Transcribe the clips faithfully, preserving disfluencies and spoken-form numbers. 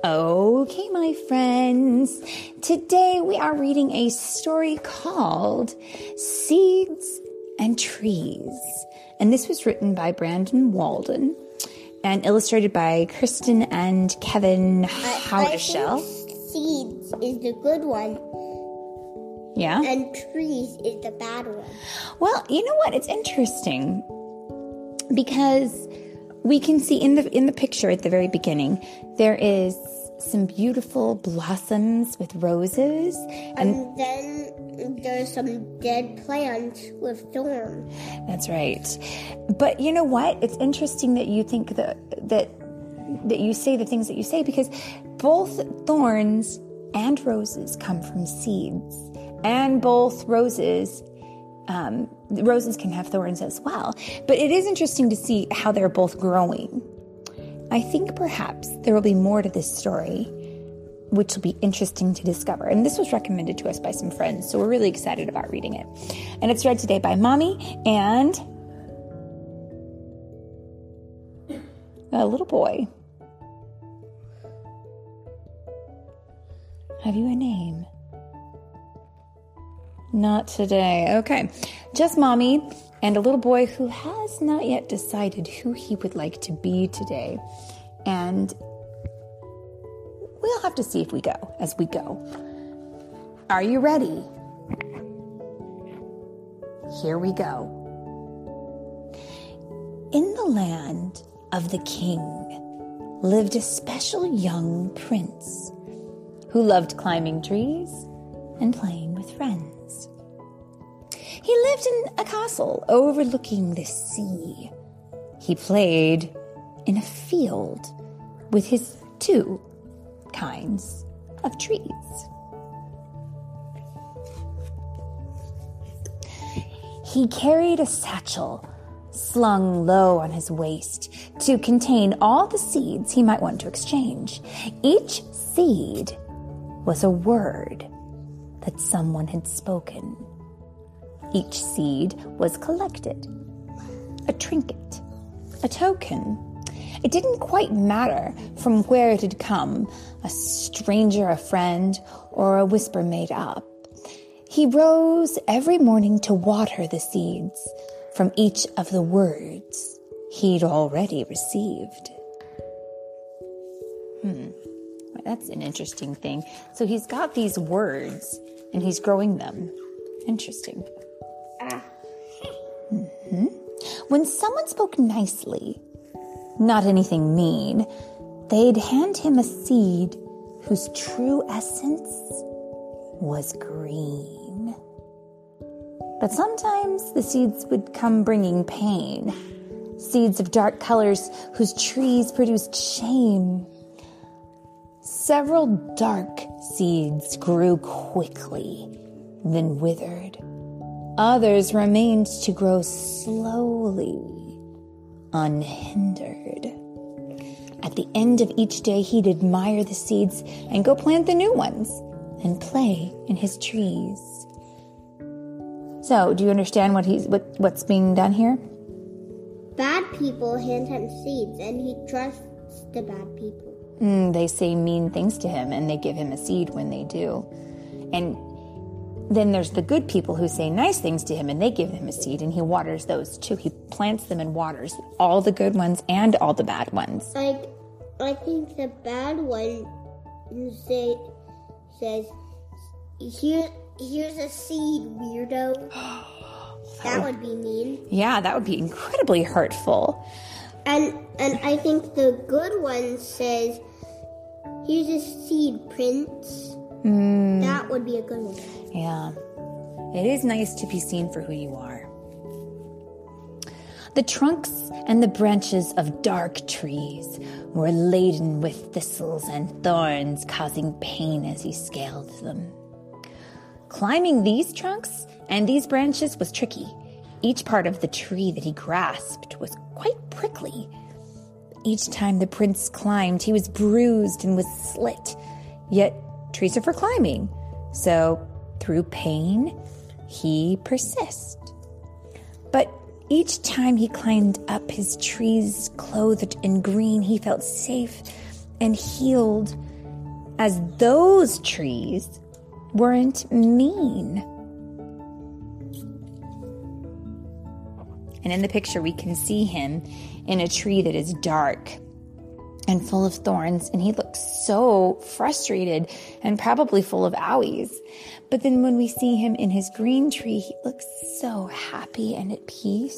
Okay, my friends, today we are reading a story called Seeds and Trees. And this was written by Brandon Walden and illustrated by Kristen and Kevin Howdeshell. Seeds is the good one. Yeah? And trees is the bad one. Well, you know what? It's interesting because we can see in the in the picture at the very beginning, there is some beautiful blossoms with roses. And, and then there's some dead plants with thorns. That's right. But you know what? It's interesting that you think that that that you say the things that you say, because both thorns and roses come from seeds. And both roses, um, roses can have thorns as well. But it is interesting to see how they're both growing. I think perhaps there will be more to this story, which will be interesting to discover. And this was recommended to us by some friends, so we're really excited about reading it. And it's read today by Mommy and a little boy. Have you a name? Not today. Okay. Just Mommy and a little boy who has not yet decided who he would like to be today. And we'll have to see if we go as we go. Are you ready? Here we go. In the land of the king lived a special young prince who loved climbing trees and playing with friends. He lived in a castle overlooking the sea. He played in a field with his two kinds of trees. He carried a satchel slung low on his waist to contain all the seeds he might want to exchange. Each seed was a word that someone had spoken. Each seed was collected, a trinket, a token. It didn't quite matter from where it had come, a stranger, a friend, or a whisper made up. He rose every morning to water the seeds from each of the words he'd already received. Hmm, that's an interesting thing. So he's got these words, and he's growing them. Interesting. Mm-hmm. When someone spoke nicely, not anything mean, they'd hand him a seed whose true essence was green. But sometimes the seeds would come bringing pain, seeds of dark colors whose trees produced shame. Several dark seeds grew quickly, then withered. Others remained to grow slowly, unhindered. At the end of each day, he'd admire the seeds and go plant the new ones and play in his trees. So, do you understand what he's what, what's being done here? Bad people hand him seeds, and he trusts the bad people. Mm, they say mean things to him, and they give him a seed when they do. And then there's the good people who say nice things to him, and they give him a seed, and he waters those too. He plants them and waters all the good ones and all the bad ones. Like, I think the bad one say, says, Here, here's a seed, weirdo. That would be mean. Yeah, that would be incredibly hurtful. And and I think the good one says, here's a seed, Prince. Mm. That would be a good one. Yeah. It is nice to be seen for who you are. The trunks and the branches of dark trees were laden with thistles and thorns, causing pain as he scaled them. Climbing these trunks and these branches was tricky. Each part of the tree that he grasped was quite prickly. Each time the prince climbed, he was bruised and was slit. Yet trees are for climbing, so through pain, he persists. But each time he climbed up his trees clothed in green, he felt safe and healed as those trees weren't mean. And in the picture, we can see him in a tree that is dark and full of thorns, and he looks so frustrated and probably full of owies. But then when we see him in his green tree, he looks so happy and at peace.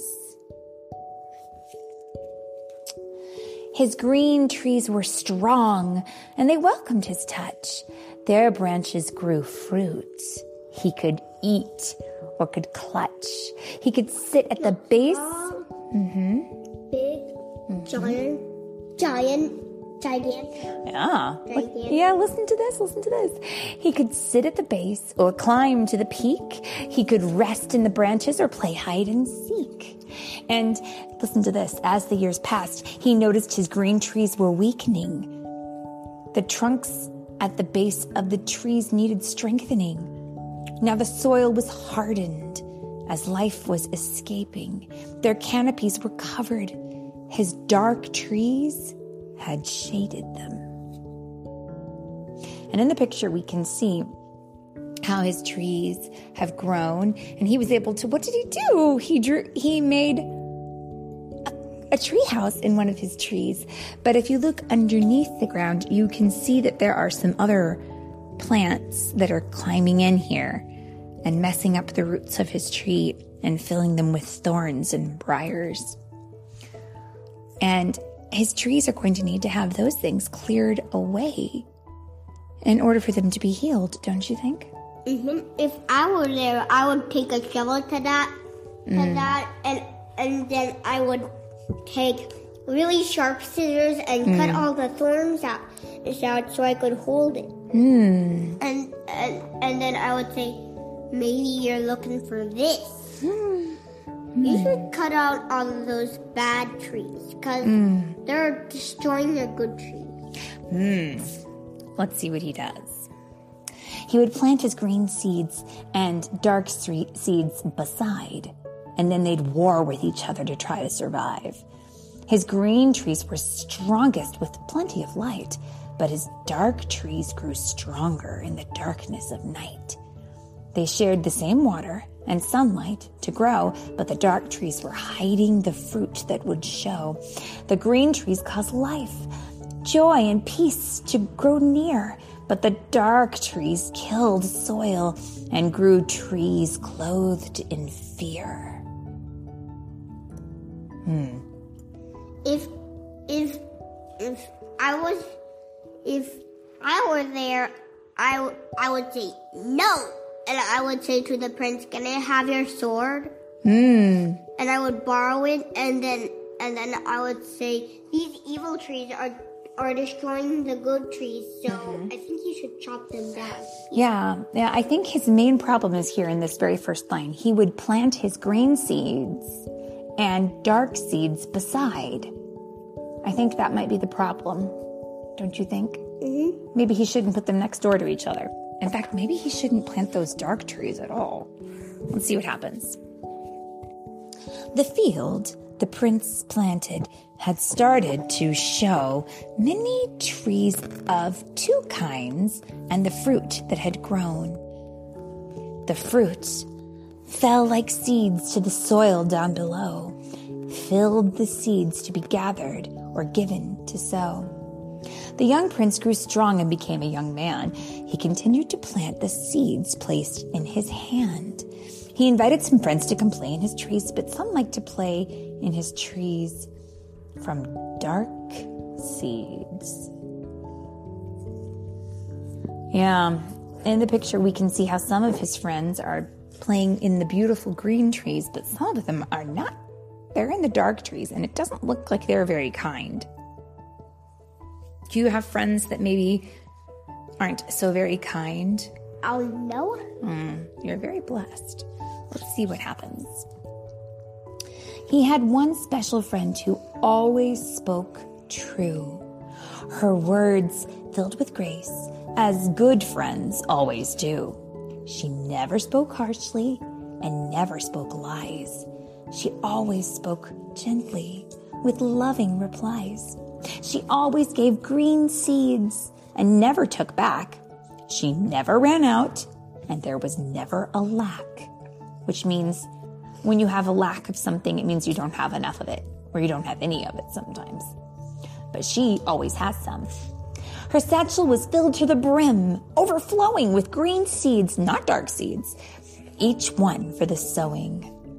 His green trees were strong, and they welcomed his touch. Their branches grew fruit he could eat or could clutch. He could sit at the base. Mm-hmm. Big, mm-hmm. giant, giant, gigantic. Yeah. Gigantic. Yeah, listen to this, listen to this. He could sit at the base or climb to the peak. He could rest in the branches or play hide and seek. And listen to this. As the years passed, he noticed his green trees were weakening. The trunks at the base of the trees needed strengthening. Now the soil was hardened as life was escaping. Their canopies were covered. His dark trees had shaded them. And in the picture, we can see how his trees have grown, and he was able to, what did he do? He drew, he made a, a tree house in one of his trees. But if you look underneath the ground, you can see that there are some other plants that are climbing in here and messing up the roots of his tree and filling them with thorns and briars. And his trees are going to need to have those things cleared away in order for them to be healed, don't you think? Mm-hmm. If I were there, I would take a shovel to that, to mm. that, and and then I would take really sharp scissors and mm. cut all the thorns out, out so I could hold it. Mm. And and and then I would say, maybe you're looking for this. Mm. You should cut out all of those bad trees because mm. they're destroying the good trees. Mm. Let's see what he does. He would plant his green seeds and dark seeds beside, and then they'd war with each other to try to survive. His green trees were strongest with plenty of light, but his dark trees grew stronger in the darkness of night. They shared the same water and sunlight to grow, but the dark trees were hiding the fruit that would show. The green trees caused life, joy, and peace to grow near, but the dark trees killed soil and grew trees clothed in fear. Hmm. If, if, if I was, if I were there, I, I would say no. And I would say to the prince, can I have your sword? Hmm. And I would borrow it, and then, and then I would say, these evil trees are are destroying the good trees, so mm-hmm. I think you should chop them down. Yeah, yeah. I think his main problem is here in this very first line. He would plant his green seeds and dark seeds beside. I think that might be the problem. Don't you think? Mm-hmm. Maybe he shouldn't put them next door to each other. In fact, maybe he shouldn't plant those dark trees at all. Let's see what happens. The field the prince planted had started to show many trees of two kinds and the fruit that had grown. The fruit fell like seeds to the soil down below, filled the seeds to be gathered or given to sow. The young prince grew strong and became a young man. He continued to plant the seeds placed in his hand. He invited some friends to come play in his trees, but some liked to play in his trees from dark seeds. Yeah, in the picture we can see how some of his friends are playing in the beautiful green trees, but some of them are not. They're in the dark trees, and it doesn't look like they're very kind. Do you have friends that maybe aren't so very kind? Oh, no. Mm, you're very blessed. Let's see what happens. He had one special friend who always spoke true. Her words filled with grace, as good friends always do. She never spoke harshly and never spoke lies. She always spoke gently with loving replies. She always gave green seeds and never took back. She never ran out, and there was never a lack, which means when you have a lack of something, it means you don't have enough of it, or you don't have any of it sometimes. But she always has some. Her satchel was filled to the brim, overflowing with green seeds, not dark seeds, each one for the sowing.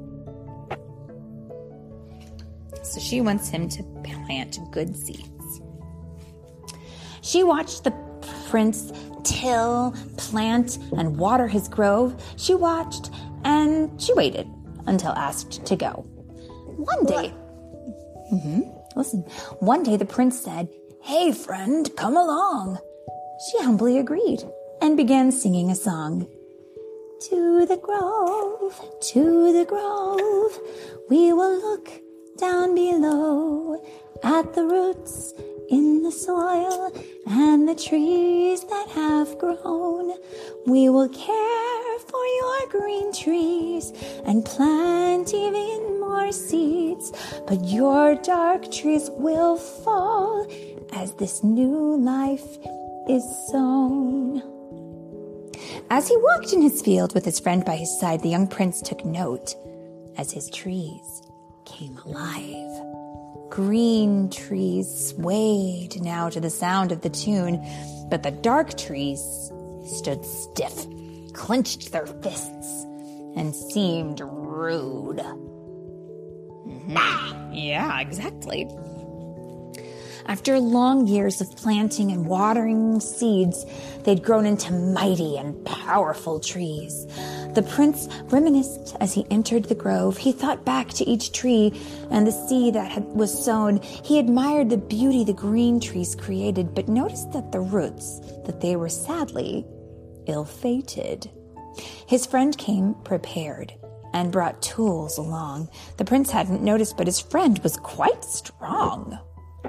So she wants him to plant good seeds. She watched the prince till, plant, and water his grove. She watched and she waited until asked to go. One day, mm-hmm, listen, one day the prince said, "Hey, friend, come along." She humbly agreed and began singing a song. To the grove, to the grove, we will look down below at the roots in the soil and the trees that have grown. We will care for your green trees and plant even more seeds, but your dark trees will fall as this new life is sown. As he walked in his field with his friend by his side, the young prince took note as his trees came alive. Green trees swayed now to the sound of the tune, but the dark trees stood stiff, clenched their fists, and seemed rude. Mm-hmm. Yeah, exactly. After long years of planting and watering seeds, they'd grown into mighty and powerful trees. The prince reminisced as he entered the grove. He thought back to each tree and the seed that had, was sown. He admired the beauty the green trees created, but noticed that the roots, that they were sadly ill-fated. His friend came prepared and brought tools along. The prince hadn't noticed, but his friend was quite strong.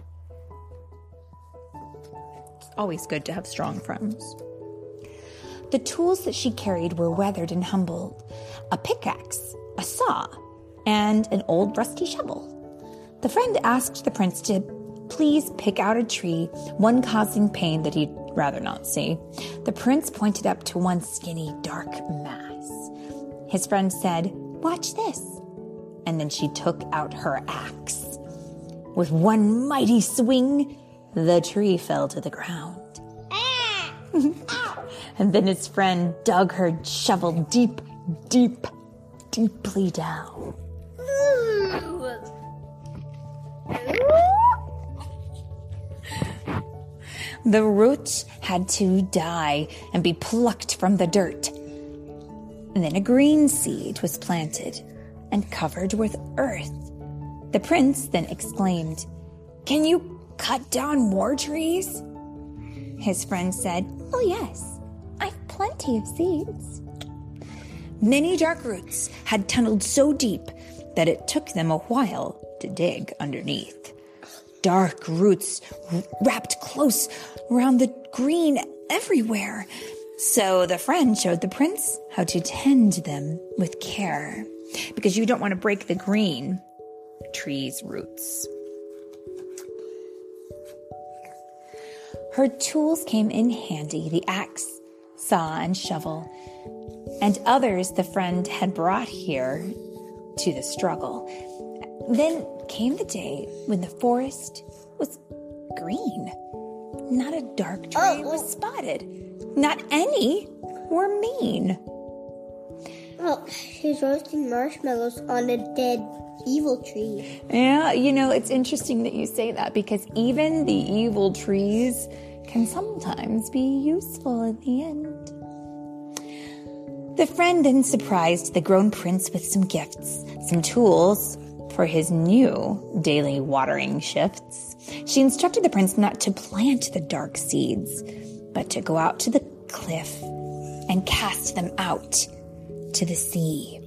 Always good to have strong friends. The tools that she carried were weathered and humbled. A pickaxe, a saw, and an old rusty shovel. The friend asked the prince to please pick out a tree, one causing pain that he'd rather not see. The prince pointed up to one skinny, dark mass. His friend said, "Watch this." And then she took out her axe. With one mighty swing, the tree fell to the ground. And then his friend dug her shovel deep, deep, deeply down. The roots had to die and be plucked from the dirt. And then a green seed was planted and covered with earth. The prince then exclaimed, "Can you cut down more trees?" His friend said, "Oh yes, I've plenty of seeds." Many dark roots had tunneled so deep that it took them a while to dig underneath. Dark roots wrapped close around the green everywhere. So the friend showed the prince how to tend them with care, because you don't want to break the green tree's roots. Her tools came in handy, the axe, saw, and shovel, and others the friend had brought here to the struggle. Then came the day when the forest was green. Not a dark tree oh, oh. was spotted. Not any were mean. Oh, she's roasting marshmallows on a dead evil tree. Yeah, you know, it's interesting that you say that, because even the evil trees can sometimes be useful in the end. The friend then surprised the grown prince with some gifts, some tools for his new daily watering shifts. She instructed the prince not to plant the dark seeds, but to go out to the cliff and cast them out to the sea.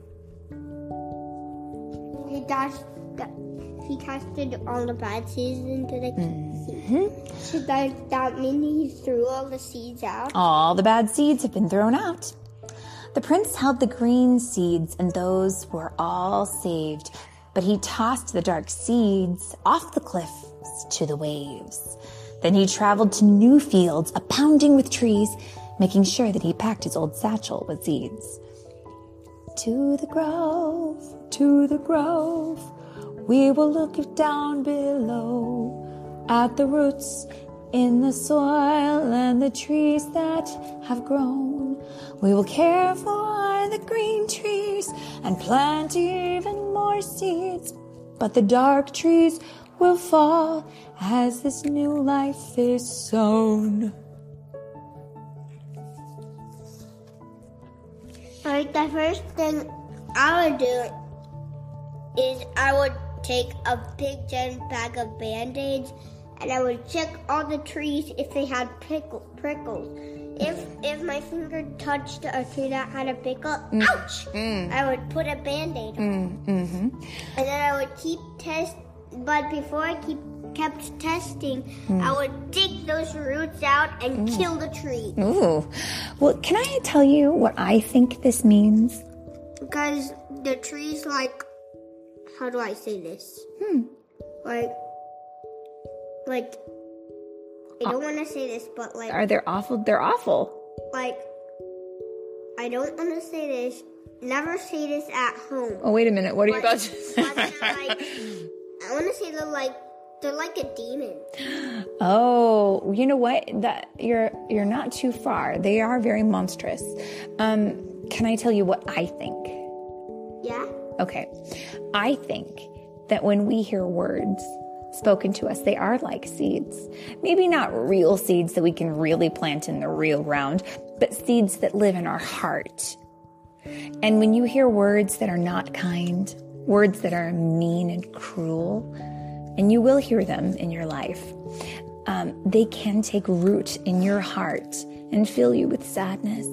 He dashed, he casted all the bad seeds into the mm-hmm. sea. Should that, that mean he threw all the seeds out? All the bad seeds have been thrown out. The prince held the green seeds, and those were all saved, but he tossed the dark seeds off the cliffs to the waves. Then he traveled to new fields, abounding with trees, making sure that he packed his old satchel with seeds. To the grove, to the grove, we will look down below at the roots in the soil and the trees that have grown. We will care for the green trees and plant even more seeds, but the dark trees will fall as this new life is sown. Like the first thing I would do is I would take a big giant bag of Band-Aids and I would check all the trees if they had pickle, prickles. If if my finger touched a tree that had a pickle, mm. ouch! Mm. I would put a Band-Aid on. Mm, mm-hmm. And then I would keep test. But before I keep kept testing, mm. I would dig those roots out and mm. kill the tree. Ooh. Well, can I tell you what I think this means? Because the tree's like, how do I say this? Hmm. Like, like, I don't want to say this, but like... Are they awful? They're awful. Like, I don't want to say this. Never say this at home. Oh, wait a minute. What are but, you about to say? But like, I want to say they're like, they're like a demon. Oh, you know what? That you're you're not too far. They are very monstrous. Um, can I tell you what I think? Yeah? Okay. I think that when we hear words spoken to us, they are like seeds. Maybe not real seeds that we can really plant in the real ground, but seeds that live in our heart. And when you hear words that are not kind, words that are mean and cruel, and you will hear them in your life, um, they can take root in your heart and fill you with sadness.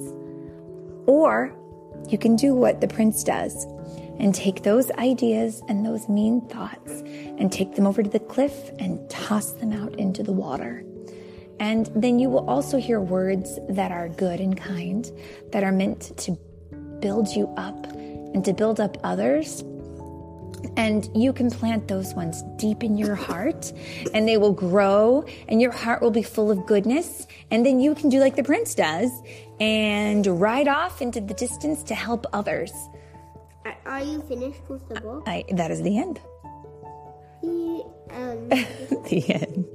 Or you can do what the prince does and take those ideas and those mean thoughts and take them over to the cliff and toss them out into the water. And then you will also hear words that are good and kind, that are meant to build you up and to build up others. And you can plant those ones deep in your heart and they will grow and your heart will be full of goodness. And then you can do like the prince does and ride off into the distance to help others. Are you finished with the book? I, that is the end. The end. The end.